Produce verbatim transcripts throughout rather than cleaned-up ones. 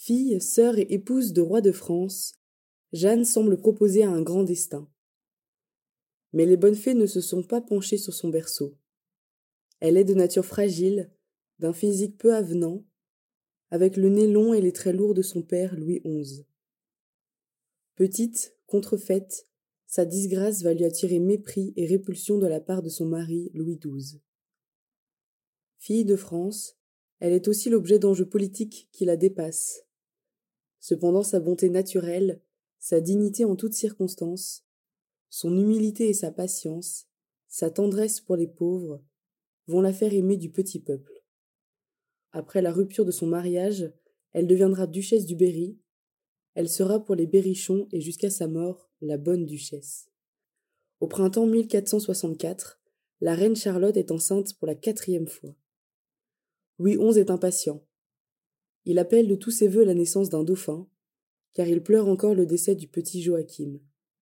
Fille, sœur et épouse de roi de France, Jeanne semble proposer un grand destin. Mais les bonnes fées ne se sont pas penchées sur son berceau. Elle est de nature fragile, d'un physique peu avenant, avec le nez long et les traits lourds de son père Louis onze. Petite, contrefaite, sa disgrâce va lui attirer mépris et répulsion de la part de son mari Louis douze. Fille de France, elle est aussi l'objet d'enjeux politiques qui la dépassent. Cependant, sa bonté naturelle, sa dignité en toutes circonstances, son humilité et sa patience, sa tendresse pour les pauvres, vont la faire aimer du petit peuple. Après la rupture de son mariage, elle deviendra duchesse du Berry. Elle sera pour les Berrichons et jusqu'à sa mort la bonne duchesse. Au printemps mille quatre cent soixante-quatre, la reine Charlotte est enceinte pour la quatrième fois. Louis onze est impatient. Il appelle de tous ses vœux la naissance d'un dauphin, car il pleure encore le décès du petit Joachim.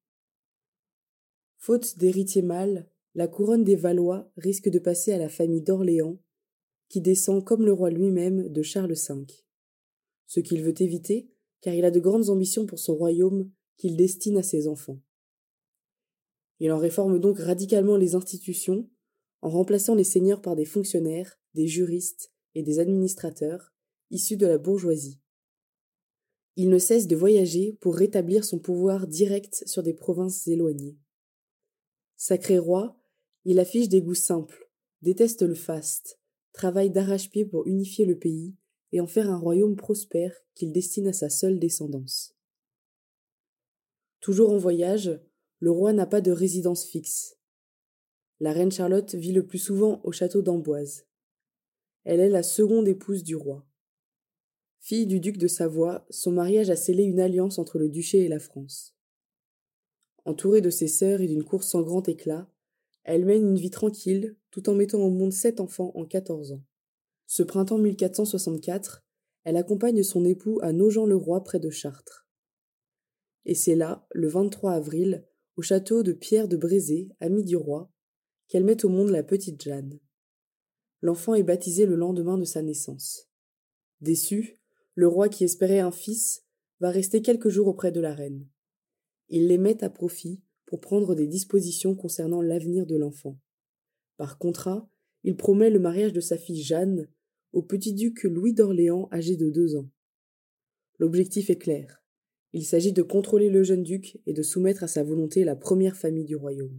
Faute d'héritier mâle, la couronne des Valois risque de passer à la famille d'Orléans, qui descend comme le roi lui-même de Charles cinq. Ce qu'il veut éviter, car il a de grandes ambitions pour son royaume qu'il destine à ses enfants. Il en réforme donc radicalement les institutions, en remplaçant les seigneurs par des fonctionnaires, des juristes et des administrateurs, issus de la bourgeoisie. Il ne cesse de voyager pour rétablir son pouvoir direct sur des provinces éloignées. Sacré roi, il affiche des goûts simples, déteste le faste, travaille d'arrache-pied pour unifier le pays et en faire un royaume prospère qu'il destine à sa seule descendance. Toujours en voyage, le roi n'a pas de résidence fixe. La reine Charlotte vit le plus souvent au château d'Amboise. Elle est la seconde épouse du roi. Fille du duc de Savoie, son mariage a scellé une alliance entre le duché et la France. Entourée de ses sœurs et d'une cour sans grand éclat, elle mène une vie tranquille tout en mettant au monde sept enfants en quatorze ans. Ce printemps mille quatre cent soixante-quatre, elle accompagne son époux à Nogent-le-Roi près de Chartres. Et c'est là, le vingt-trois avril, au château de Pierre de Brézé, ami du roi, qu'elle met au monde la petite Jeanne. L'enfant est baptisé le lendemain de sa naissance. Déçu, le roi qui espérait un fils va rester quelques jours auprès de la reine. Il les met à profit pour prendre des dispositions concernant l'avenir de l'enfant. Par contrat, il promet le mariage de sa fille Jeanne au petit-duc Louis d'Orléans âgé de deux ans. L'objectif est clair. Il s'agit de contrôler le jeune duc et de soumettre à sa volonté la première famille du royaume.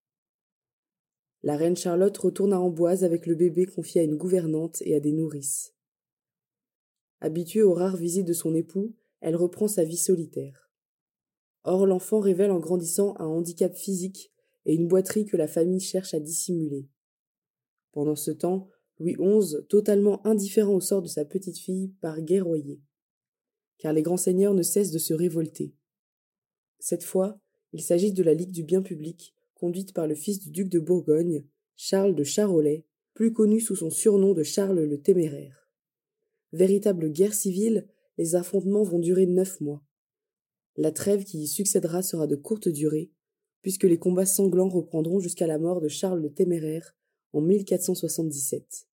La reine Charlotte retourne à Amboise avec le bébé confié à une gouvernante et à des nourrices. Habituée aux rares visites de son époux, elle reprend sa vie solitaire. Or, l'enfant révèle en grandissant un handicap physique et une boiterie que la famille cherche à dissimuler. Pendant ce temps, Louis onze, totalement indifférent au sort de sa petite-fille, part guerroyer. Car les grands seigneurs ne cessent de se révolter. Cette fois, il s'agit de la Ligue du bien public, conduite par le fils du duc de Bourgogne, Charles de Charolais, plus connu sous son surnom de Charles le Téméraire. Véritable guerre civile, les affrontements vont durer neuf mois. La trêve qui y succédera sera de courte durée, puisque les combats sanglants reprendront jusqu'à la mort de Charles le Téméraire en mille quatre cent soixante-dix-sept.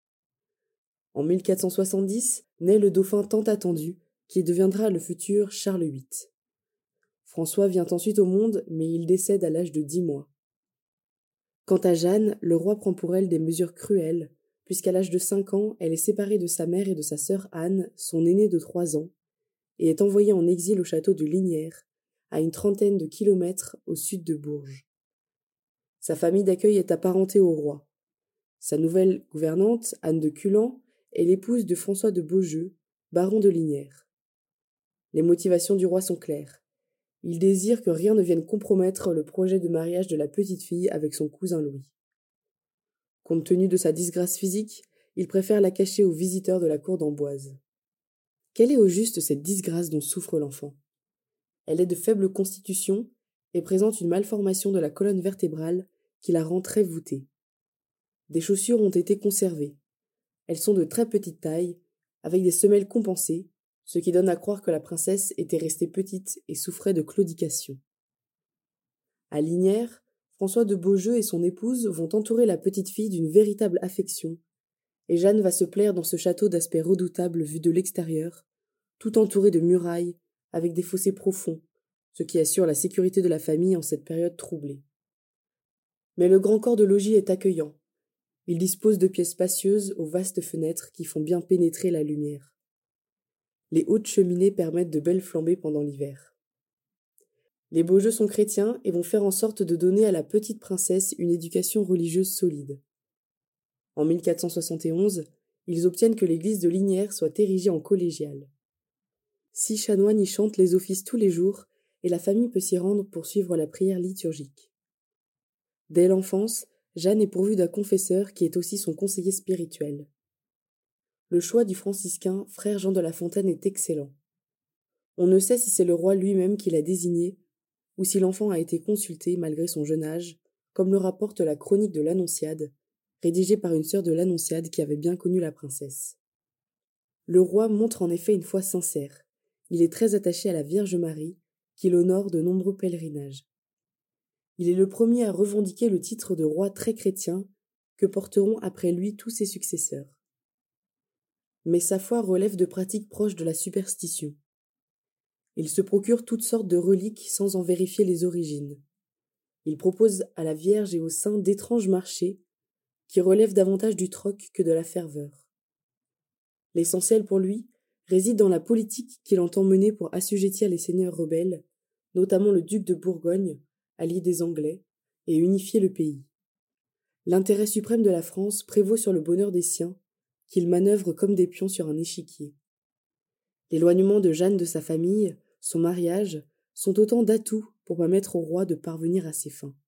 En mille quatre cent soixante-dix, naît le dauphin tant attendu, qui deviendra le futur Charles huit. François vient ensuite au monde, mais il décède à l'âge de dix mois. Quant à Jeanne, le roi prend pour elle des mesures cruelles, puisqu'à l'âge de cinq ans, elle est séparée de sa mère et de sa sœur Anne, son aînée de trois ans, et est envoyée en exil au château de Lignières, à une trentaine de kilomètres au sud de Bourges. Sa famille d'accueil est apparentée au roi. Sa nouvelle gouvernante, Anne de Culan, est l'épouse de François de Beaujeu, baron de Lignières. Les motivations du roi sont claires. Il désire que rien ne vienne compromettre le projet de mariage de la petite fille avec son cousin Louis. Compte tenu de sa disgrâce physique, il préfère la cacher aux visiteurs de la cour d'Amboise. Quelle est au juste cette disgrâce dont souffre l'enfant ? Elle est de faible constitution et présente une malformation de la colonne vertébrale qui la rend très voûtée. Des chaussures ont été conservées. Elles sont de très petite taille, avec des semelles compensées, ce qui donne à croire que la princesse était restée petite et souffrait de claudication. À Lignières, François de Beaujeu et son épouse vont entourer la petite fille d'une véritable affection, et Jeanne va se plaire dans ce château d'aspect redoutable vu de l'extérieur, tout entouré de murailles, avec des fossés profonds, ce qui assure la sécurité de la famille en cette période troublée. Mais le grand corps de logis est accueillant. Il dispose de pièces spacieuses aux vastes fenêtres qui font bien pénétrer la lumière. Les hautes cheminées permettent de belles flambées pendant l'hiver. Les Beaujeu sont chrétiens et vont faire en sorte de donner à la petite princesse une éducation religieuse solide. En mille quatre cent soixante et onze, ils obtiennent que l'église de Lignières soit érigée en collégiale. Six chanoines y chantent les offices tous les jours et la famille peut s'y rendre pour suivre la prière liturgique. Dès l'enfance, Jeanne est pourvue d'un confesseur qui est aussi son conseiller spirituel. Le choix du franciscain, frère Jean de La Fontaine, est excellent. On ne sait si c'est le roi lui-même qui l'a désigné ou si l'enfant a été consulté malgré son jeune âge, comme le rapporte la chronique de l'Annonciade, rédigée par une sœur de l'Annonciade qui avait bien connu la princesse. Le roi montre en effet une foi sincère. Il est très attaché à la Vierge Marie, qui l'honore de nombreux pèlerinages. Il est le premier à revendiquer le titre de roi très chrétien que porteront après lui tous ses successeurs. Mais sa foi relève de pratiques proches de la superstition. Il se procure toutes sortes de reliques sans en vérifier les origines. Il propose à la Vierge et aux saints d'étranges marchés qui relèvent davantage du troc que de la ferveur. L'essentiel pour lui réside dans la politique qu'il entend mener pour assujettir les seigneurs rebelles, notamment le duc de Bourgogne, allié des Anglais, et unifier le pays. L'intérêt suprême de la France prévaut sur le bonheur des siens, qu'il manœuvre comme des pions sur un échiquier. L'éloignement de Jeanne de sa famille, son mariage, sont autant d'atouts pour permettre au roi de parvenir à ses fins.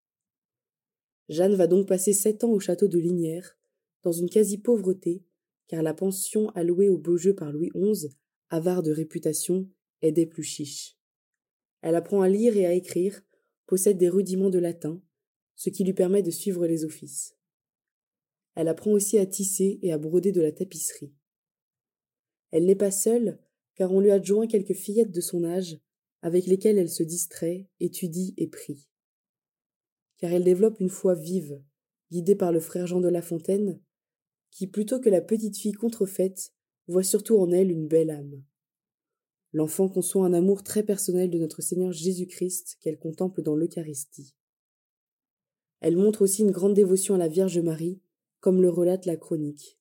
Jeanne va donc passer sept ans au château de Lignières, dans une quasi-pauvreté, car la pension allouée aux Beaujeu par Louis onze, avare de réputation, est des plus chiches. Elle apprend à lire et à écrire, possède des rudiments de latin, ce qui lui permet de suivre les offices. Elle apprend aussi à tisser et à broder de la tapisserie. Elle n'est pas seule, car on lui adjoint quelques fillettes de son âge, avec lesquelles elle se distrait, étudie et prie. Car elle développe une foi vive, guidée par le frère Jean de La Fontaine, qui, plutôt que la petite fille contrefaite, voit surtout en elle une belle âme. L'enfant conçoit un amour très personnel de notre Seigneur Jésus-Christ qu'elle contemple dans l'Eucharistie. Elle montre aussi une grande dévotion à la Vierge Marie, comme le relate la chronique.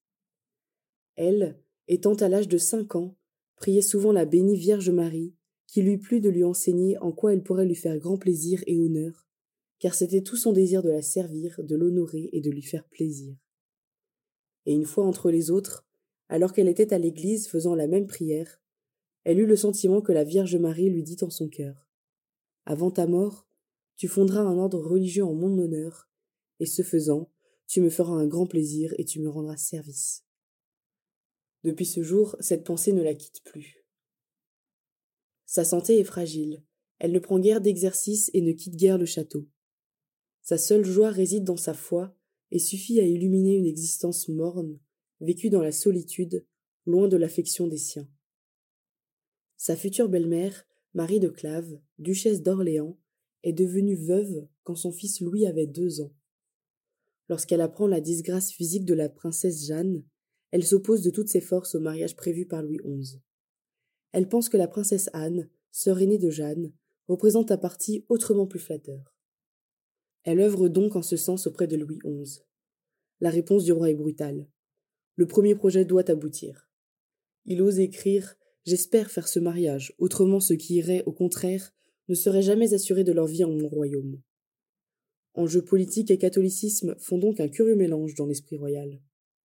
Elle, étant à l'âge de cinq ans, priait souvent la bénie Vierge Marie, qui lui plut de lui enseigner en quoi elle pourrait lui faire grand plaisir et honneur, car c'était tout son désir de la servir, de l'honorer et de lui faire plaisir. Et une fois entre les autres, alors qu'elle était à l'église faisant la même prière, elle eut le sentiment que la Vierge Marie lui dit en son cœur : « Avant ta mort, tu fonderas un ordre religieux en mon honneur, et ce faisant, tu me feras un grand plaisir et tu me rendras service. » Depuis ce jour, cette pensée ne la quitte plus. Sa santé est fragile, elle ne prend guère d'exercice et ne quitte guère le château. Sa seule joie réside dans sa foi et suffit à illuminer une existence morne, vécue dans la solitude, loin de l'affection des siens. Sa future belle-mère, Marie de Clave, duchesse d'Orléans, est devenue veuve quand son fils Louis avait deux ans. Lorsqu'elle apprend la disgrâce physique de la princesse Jeanne, elle s'oppose de toutes ses forces au mariage prévu par Louis onze. Elle pense que la princesse Anne, sœur aînée de Jeanne, représente un parti autrement plus flatteur. Elle œuvre donc en ce sens auprès de Louis onze. La réponse du roi est brutale. Le premier projet doit aboutir. Il ose écrire « J'espère faire ce mariage, autrement ce qui irait, au contraire, ne serait jamais assuré de leur vie en mon royaume. » Enjeux politiques et catholicisme font donc un curieux mélange dans l'esprit royal.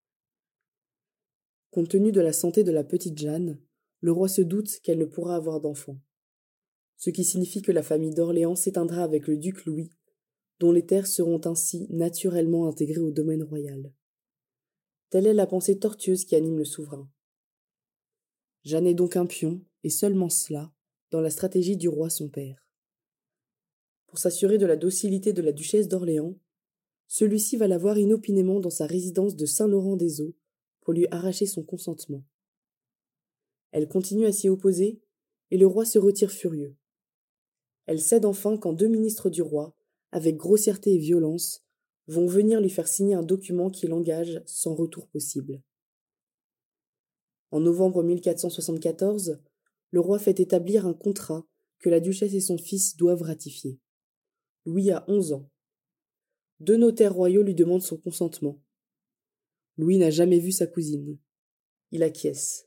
Compte tenu de la santé de la petite Jeanne, le roi se doute qu'elle ne pourra avoir d'enfant. Ce qui signifie que la famille d'Orléans s'éteindra avec le duc Louis, dont les terres seront ainsi naturellement intégrées au domaine royal. Telle est la pensée tortueuse qui anime le souverain. Jeanne est donc un pion, et seulement cela, dans la stratégie du roi son père. Pour s'assurer de la docilité de la duchesse d'Orléans, celui-ci va la voir inopinément dans sa résidence de Saint-Laurent-des-Eaux pour lui arracher son consentement. Elle continue à s'y opposer, et le roi se retire furieux. Elle cède enfin quand deux ministres du roi, avec grossièreté et violence, vont venir lui faire signer un document qui l'engage sans retour possible. En novembre mille quatre cent soixante-quatorze, le roi fait établir un contrat que la duchesse et son fils doivent ratifier. Louis a onze ans. Deux notaires royaux lui demandent son consentement. Louis n'a jamais vu sa cousine. Il acquiesce.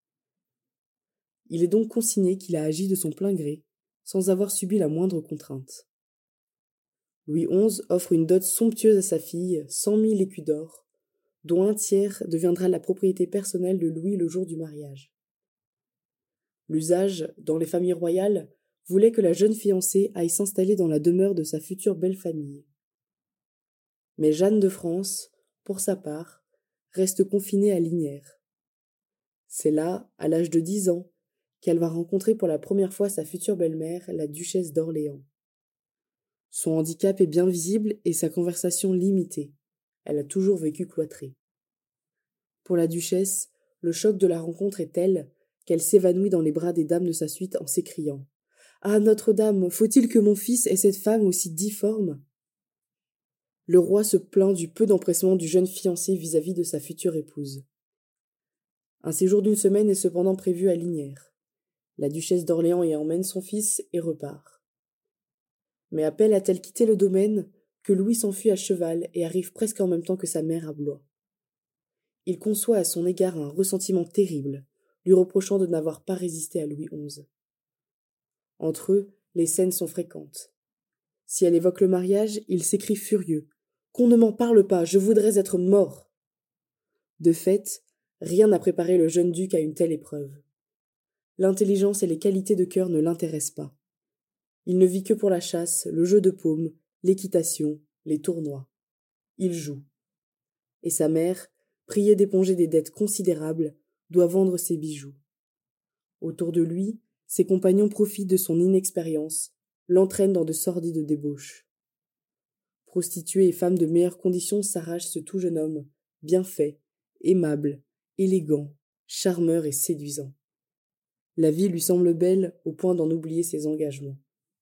Il est donc consigné qu'il a agi de son plein gré, sans avoir subi la moindre contrainte. Louis onze offre une dot somptueuse à sa fille, cent mille écus d'or, dont un tiers deviendra la propriété personnelle de Louis le jour du mariage. L'usage, dans les familles royales, voulait que la jeune fiancée aille s'installer dans la demeure de sa future belle famille. Mais Jeanne de France, pour sa part, reste confinée à Lignières. C'est là, à l'âge de dix ans, qu'elle va rencontrer pour la première fois sa future belle-mère, la duchesse d'Orléans. Son handicap est bien visible et sa conversation limitée. Elle a toujours vécu cloîtrée. Pour la duchesse, le choc de la rencontre est tel qu'elle s'évanouit dans les bras des dames de sa suite en s'écriant « Ah, Notre-Dame, faut-il que mon fils ait cette femme aussi difforme ?» Le roi se plaint du peu d'empressement du jeune fiancé vis-à-vis de sa future épouse. Un séjour d'une semaine est cependant prévu à Lignières. La duchesse d'Orléans y emmène son fils et repart. Mais à peine a-t-elle quitté le domaine que Louis s'enfuit à cheval et arrive presque en même temps que sa mère à Blois. Il conçoit à son égard un ressentiment terrible, lui reprochant de n'avoir pas résisté à Louis onze. Entre eux, les scènes sont fréquentes. Si elle évoque le mariage, il s'écrie furieux « Qu'on ne m'en parle pas, je voudrais être mort !» De fait, rien n'a préparé le jeune duc à une telle épreuve. L'intelligence et les qualités de cœur ne l'intéressent pas. Il ne vit que pour la chasse, le jeu de paume, l'équitation, les tournois. Il joue. Et sa mère, priée d'éponger des dettes considérables, doit vendre ses bijoux. Autour de lui, ses compagnons profitent de son inexpérience, l'entraînent dans de sordides débauches. Prostituées et femmes de meilleures conditions s'arrachent ce tout jeune homme, bien fait, aimable, élégant, charmeur et séduisant. La vie lui semble belle au point d'en oublier ses engagements.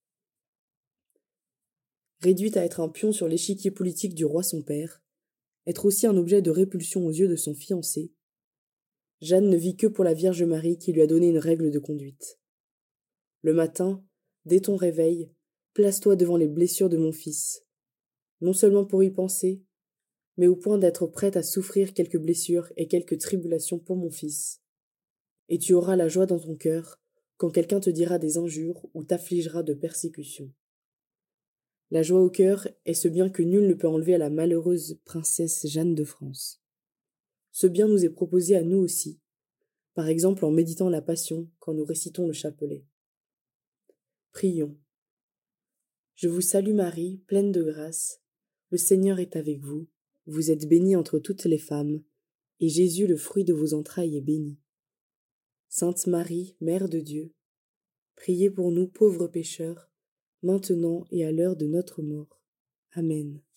Réduite à être un pion sur l'échiquier politique du roi son père, être aussi un objet de répulsion aux yeux de son fiancé, Jeanne ne vit que pour la Vierge Marie qui lui a donné une règle de conduite. Le matin, dès ton réveil, place-toi devant les blessures de mon fils, non seulement pour y penser, mais au point d'être prête à souffrir quelques blessures et quelques tribulations pour mon fils. Et tu auras la joie dans ton cœur quand quelqu'un te dira des injures ou t'affligera de persécutions. La joie au cœur est ce bien que nul ne peut enlever à la malheureuse princesse Jeanne de France. Ce bien nous est proposé à nous aussi, par exemple en méditant la Passion quand nous récitons le chapelet. Prions. Je vous salue Marie, pleine de grâce. Le Seigneur est avec vous. Vous êtes bénie entre toutes les femmes, et Jésus, le fruit de vos entrailles, est béni. Sainte Marie, Mère de Dieu, priez pour nous pauvres pécheurs, maintenant et à l'heure de notre mort. Amen.